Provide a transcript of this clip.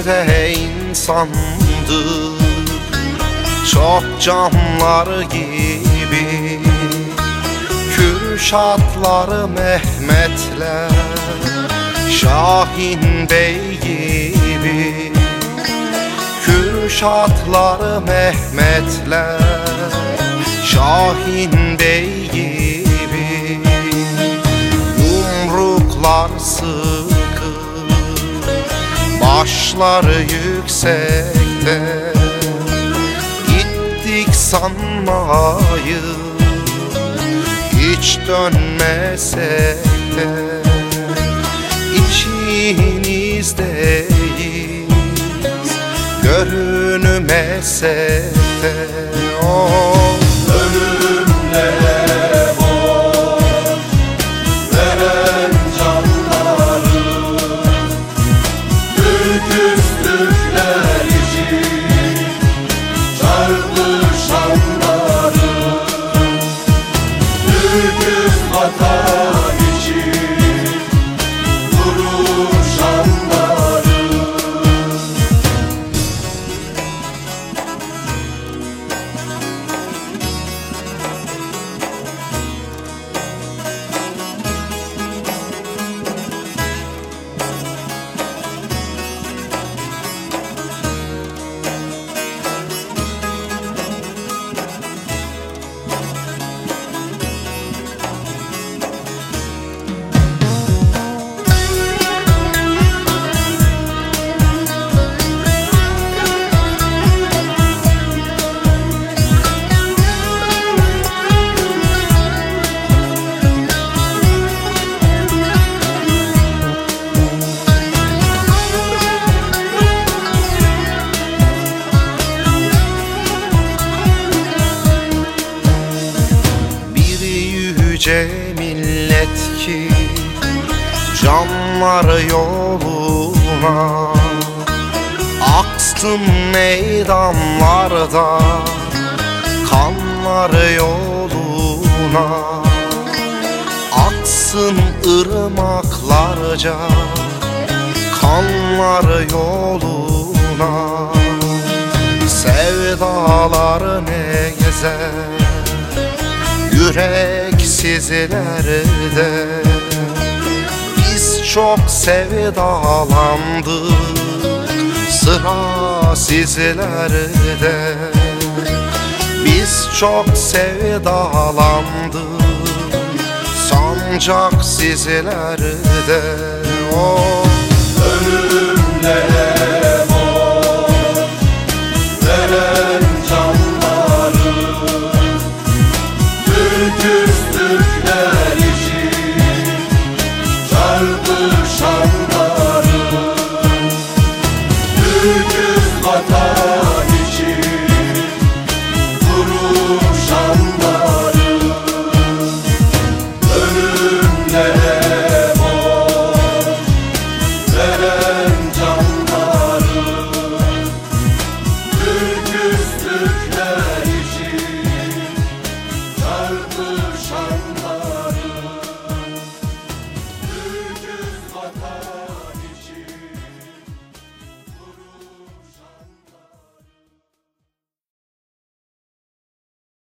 de insandı, çok canlar gibi. Kürşatlar, Mehmetler, Şahin Bey gibi. Kürşatlar, Mehmetler, Şahin Bey gibi. Yumruklar sıkı, başları yüksekte. Gittik sanmayı, hiç dönmesek de. İçinizdeyiz, görünmesek de. Oh. Ölümle boş veren canları, Türküstükler için çarpışanları, Türküz vatan için vuruşanları. Yüce millet ki canlar yoluna aksın meydanlarda, kanlar yoluna aksın ırmaklarca, kanlar yoluna. Sevdalar ne gezer yüreksizlerde, biz çok sevdalandık sıra sizlerde. Biz çok sevdalandık sancak sizlerde. Oh. Ölümle